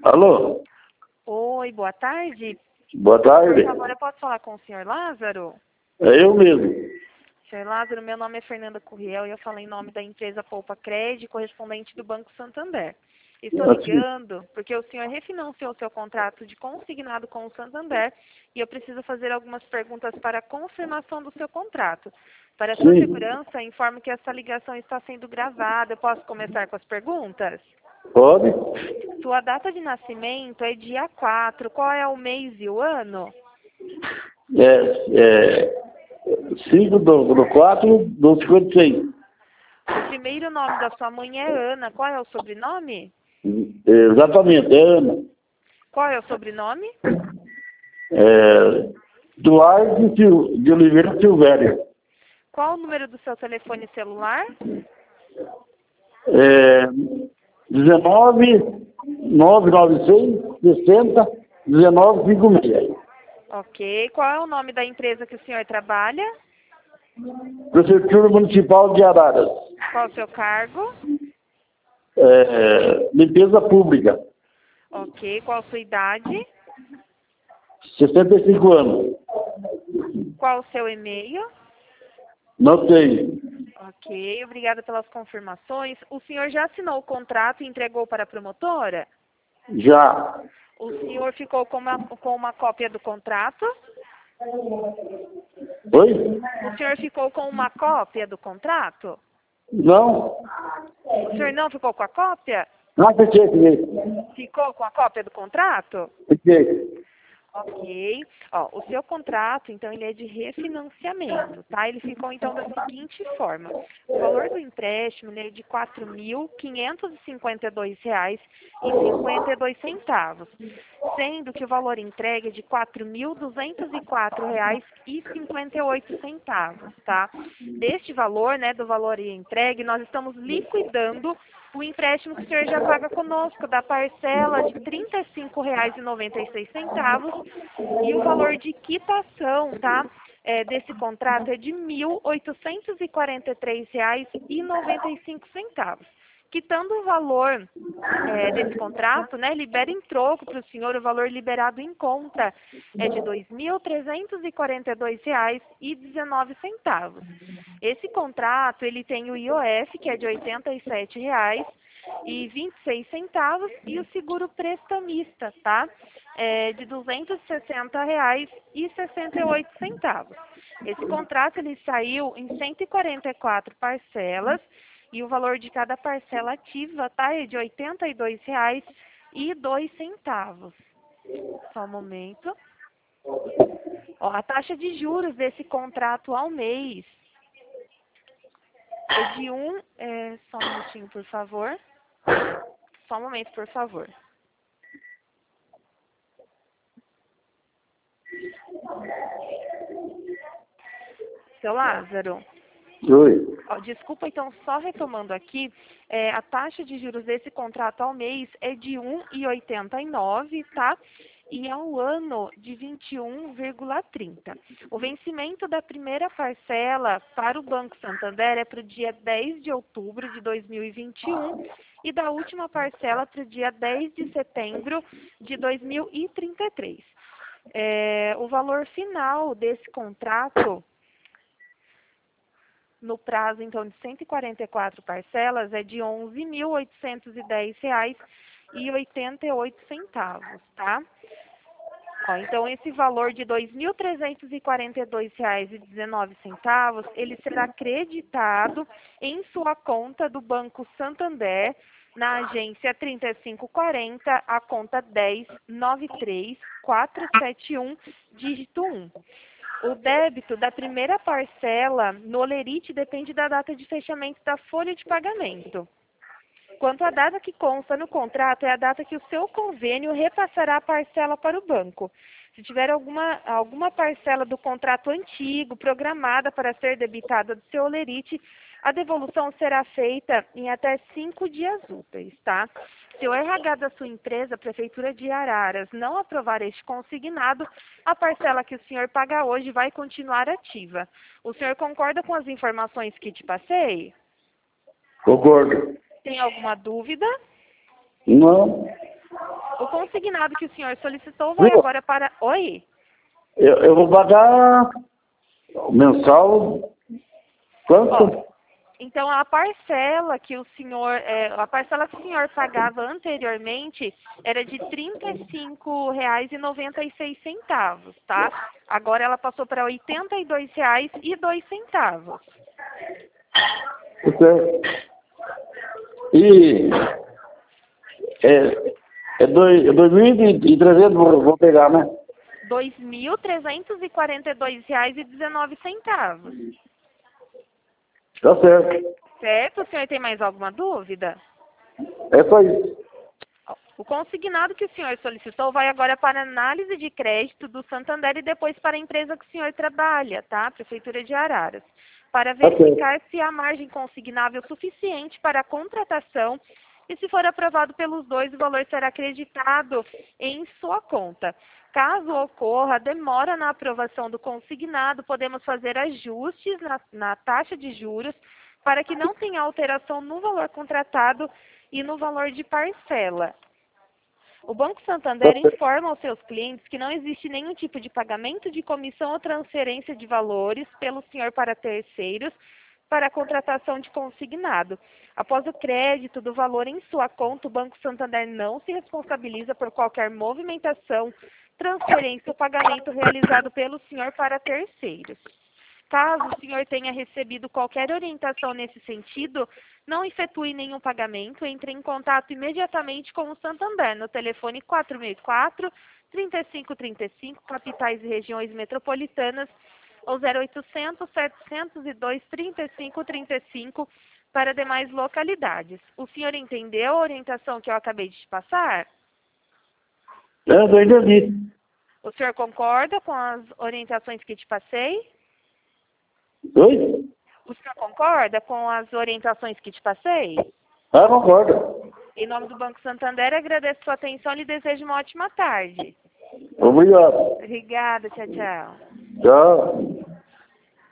Alô? Oi, boa tarde. Boa tarde. Por favor, eu posso falar com o senhor Lázaro? É eu mesmo. Senhor Lázaro, meu nome é Fernanda Curriel e eu falo em nome da empresa Poupa Crédito, correspondente do Banco Santander. Estou Assim, ligando porque o senhor refinanciou seu contrato de consignado com o Santander e eu preciso fazer algumas perguntas para a confirmação do seu contrato. Para a sua sim, segurança, informo que essa ligação está sendo gravada. Eu posso começar com as perguntas? pode? Sua data de nascimento é dia 4. Qual é o mês e o ano? É 5 do 4 do 56. O primeiro nome da sua mãe é Ana. Qual é o sobrenome? Exatamente, é Ana. Qual é o sobrenome? É, Duarte de Oliveira Silvério. Qual o número do seu telefone celular? É, 19 996 60 1956. Ok. Qual é o nome da empresa que o senhor trabalha? Prefeitura Municipal de Araras. Qual o seu cargo? Limpeza Pública. Ok. Qual a sua idade? 65 anos. Qual o seu e-mail? Não sei. Ok. Obrigada pelas confirmações. O senhor já assinou o contrato e entregou para a promotora? Já. O senhor ficou com uma cópia do contrato? Oi? O senhor ficou com uma cópia do contrato? Não? O senhor não ficou com a cópia? Não, fiquei. Ficou com a cópia do contrato? Fiquei. Ok. Ó, o seu contrato, então, ele é de refinanciamento, tá? Ele ficou, então, da seguinte forma. O valor do empréstimo, ele é de R$ 4.552,52, sendo que o valor entregue é de R$ 4.204,58, tá? Deste valor, né, do valor entregue, nós estamos liquidando o empréstimo que o senhor já paga conosco, da parcela de R$ 35,96 e o valor de quitação, tá? Desse contrato é de R$ 1.843,95. Quitando o valor desse contrato, né, libera em troco para o senhor o valor liberado em conta é de R$ 2.342,19. Esse contrato, ele tem o IOF, que é de R$ 87,26 e o seguro prestamista, tá? De R$ 260,68. Esse contrato, ele saiu em 144 parcelas e o valor de cada parcela ativa, tá? É de R$ 82,02. Só um momento. Ó, a taxa de juros desse contrato ao mês é de só um minutinho, por favor. Só um momento, por favor. Seu Lázaro. Oi. Ó, desculpa, então, só retomando aqui, a taxa de juros desse contrato ao mês é de 1,89, tá? E ao ano de 21,30. O vencimento da primeira parcela para o Banco Santander é para o dia 10 de outubro de 2021 e da última parcela para o dia 10 de setembro de 2033. O valor final desse contrato no prazo, então, de 144 parcelas, é de R$ 11.810,88, tá? Ó, então, esse valor de R$ 2.342,19, ele será creditado em sua conta do Banco Santander, na agência 3540, a conta 1093471, dígito 1. O débito da primeira parcela no Olerite depende da data de fechamento da folha de pagamento. Quanto à data que consta no contrato, é a data que o seu convênio repassará a parcela para o banco. Se tiver alguma parcela do contrato antigo programada para ser debitada do seu Olerite, a devolução será feita em até 5 dias úteis, tá? Se o RH da sua empresa, Prefeitura de Araras, não aprovar este consignado, a parcela que o senhor paga hoje vai continuar ativa. O senhor concorda com as informações que te passei? Concordo. Tem alguma dúvida? Não. O consignado que o senhor solicitou vai Viu? agora para... Oi? Eu vou pagar mensal quanto? Ó, então, a parcela que o senhor pagava anteriormente era de R$ 35,96, tá? Agora ela passou para R$ 82,02. Você- E é 2.300 vou pegar, né? R$ 2.342,19. Tá certo. Certo? O senhor tem mais alguma dúvida? É só isso. O consignado que o senhor solicitou vai agora para análise de crédito do Santander e depois para a empresa que o senhor trabalha, tá? Prefeitura de Araras. Para verificar se há margem consignável suficiente para a contratação e se for aprovado pelos dois, o valor será acreditado em sua conta. Caso ocorra demora na aprovação do consignado, podemos fazer ajustes na taxa de juros para que não tenha alteração no valor contratado e no valor de parcela. O Banco Santander informa aos seus clientes que não existe nenhum tipo de pagamento de comissão ou transferência de valores pelo senhor para terceiros para a contratação de consignado. Após o crédito do valor em sua conta, o Banco Santander não se responsabiliza por qualquer movimentação, transferência ou pagamento realizado pelo senhor para terceiros. Caso o senhor tenha recebido qualquer orientação nesse sentido, não efetue nenhum pagamento, entre em contato imediatamente com o Santander no telefone 4004-3535, capitais e regiões metropolitanas, ou 0800-702-3535 para demais localidades. O senhor entendeu a orientação que eu acabei de te passar? Eu entendi. O senhor concorda com as orientações que te passei? Oi? O senhor concorda com as orientações que te passei? Ah, concordo. Em nome do Banco Santander, agradeço sua atenção e lhe desejo uma ótima tarde. Obrigado. Obrigada, tchau, tchau. Tchau.